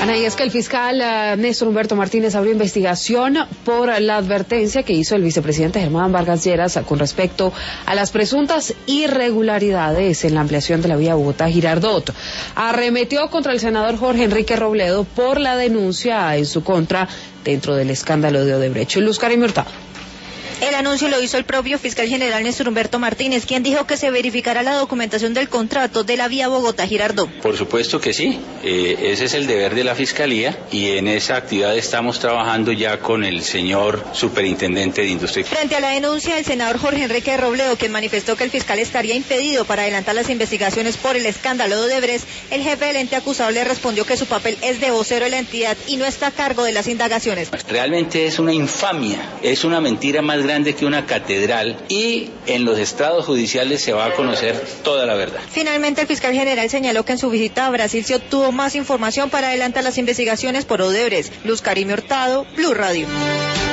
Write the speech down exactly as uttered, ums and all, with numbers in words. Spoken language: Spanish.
Ana, y es que el fiscal uh, Néstor Humberto Martínez abrió investigación por la advertencia que hizo el vicepresidente Germán Vargas Lleras con respecto a las presuntas irregularidades en la ampliación de la vía Bogotá-Girardot. Arremetió contra el senador Jorge Enrique Robledo por la denuncia en su contra dentro del escándalo de Odebrecht. Luz Karim Hurtado. El anuncio lo hizo el propio fiscal general Néstor Humberto Martínez, quien dijo que se verificará la documentación del contrato de la vía Bogotá-Girardot. Por supuesto que sí, eh, ese es el deber de la Fiscalía y en esa actividad estamos trabajando ya con el señor superintendente de Industria. Frente a la denuncia del senador Jorge Enrique Robledo, quien manifestó que el fiscal estaría impedido para adelantar las investigaciones por el escándalo de Odebrecht, el jefe del ente acusado le respondió que su papel es de vocero de la entidad y no está a cargo de las indagaciones. Realmente es una infamia, es una mentira más grande que una catedral y en los estrados judiciales se va a conocer toda la verdad. Finalmente, el fiscal general señaló que en su visita a Brasil se obtuvo más información para adelantar las investigaciones por Odebrecht. Luz Karim Hurtado, Blue Radio.